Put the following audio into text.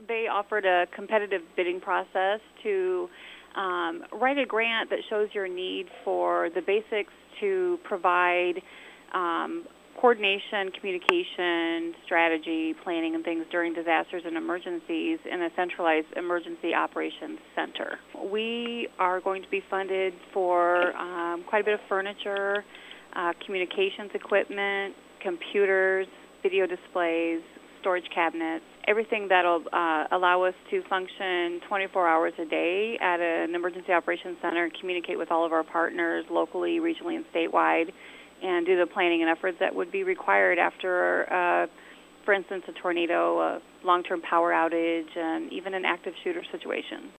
They offered a competitive bidding process to write a grant that shows your need for the basics to provide coordination, communication, strategy, planning, and things during disasters and emergencies in a centralized emergency operations center. We are going to be funded for quite a bit of furniture, communications equipment, computers, video displays, storage cabinets, everything that'll allow us to function 24 hours a day at an emergency operations center, communicate with all of our partners locally, regionally, and statewide, and do the planning and efforts that would be required after, for instance, a tornado, a long-term power outage, and even an active shooter situation.